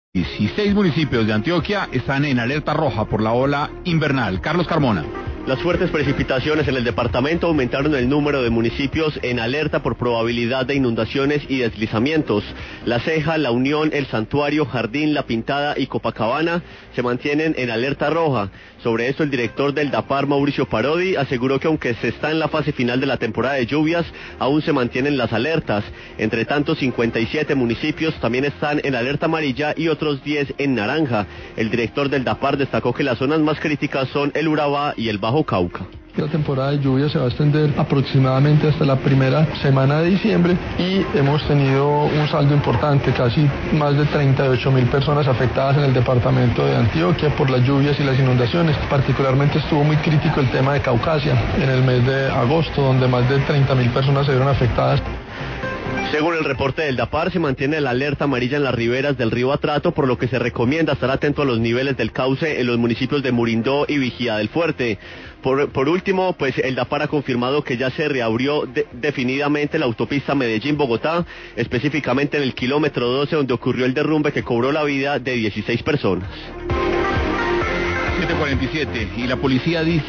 Y 6 municipios de Antioquia están en alerta roja por la ola invernal. Carlos Carmona. Las fuertes precipitaciones en el departamento aumentaron el número de municipios en alerta por probabilidad de inundaciones y deslizamientos. La Ceja, La Unión, El Santuario, Jardín, La Pintada y Copacabana se mantienen en alerta roja. Sobre esto, el director del DAPAR, Mauricio Parodi, aseguró que aunque se está en la fase final de la temporada de lluvias, aún se mantienen las alertas. Entre tanto, 57 municipios también están en alerta amarilla y otros 10 en naranja. El director del DAPAR destacó que las zonas más críticas son el Urabá y el Bajo Cauca. La temporada de lluvia se va a extender aproximadamente hasta la primera semana de diciembre y hemos tenido un saldo importante, casi más de 38.000 personas afectadas en el departamento de Antioquia por las lluvias y las inundaciones. Particularmente estuvo muy crítico el tema de Caucasia en el mes de agosto, donde más de 30.000 personas se vieron afectadas. Según el reporte del DAPAR, se mantiene la alerta amarilla en las riberas del río Atrato, por lo que se recomienda estar atento a los niveles del cauce en los municipios de Murindó y Vigía del Fuerte. Por último, pues el DAPAR ha confirmado que ya se reabrió definidamente la autopista Medellín-Bogotá, específicamente en el kilómetro 12, donde ocurrió el derrumbe que cobró la vida de 16 personas. 7:47, y la policía dice